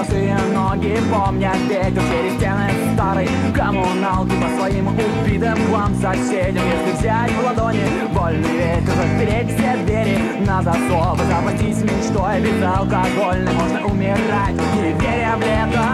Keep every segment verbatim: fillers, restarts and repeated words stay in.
Босые ноги помнят ветер через стены старой коммуналки. По своим убитым к вам соседям, если взять в ладони вольный ветер, запереть все двери на засов, запастись мечтой безалкогольной. Можно умирать, не веря в лето.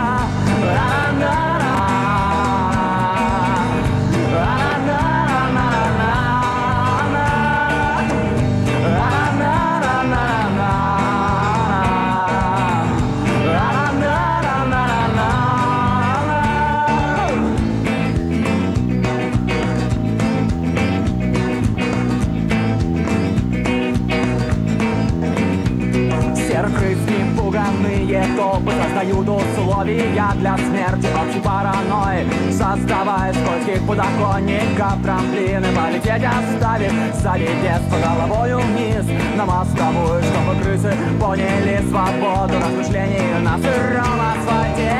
Крысы пуганые толпы создают условия для смерти общей паранойи, создавая скользких подоконников трамплины. Полететь оставив сзади детство головою вниз на мостовую, чтобы крысы поняли свободу размышлений на сыром асфальте.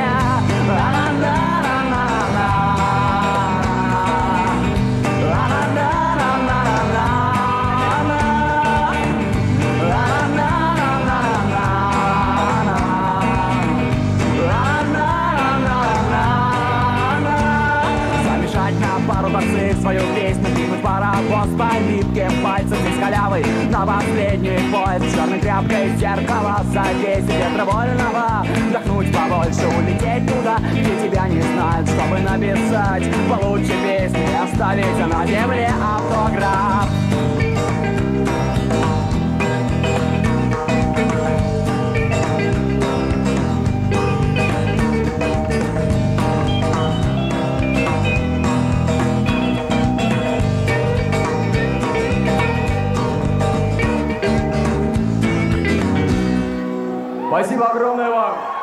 Свою песню двинуть паровоз по липким пальцам из халявы на последний поезд. Черной тряпкой зеркало завесить ветровольного, вдохнуть побольше, улететь туда, где тебя не знают, чтобы написать получше песни, оставить на земле автограф. Спасибо огромное вам!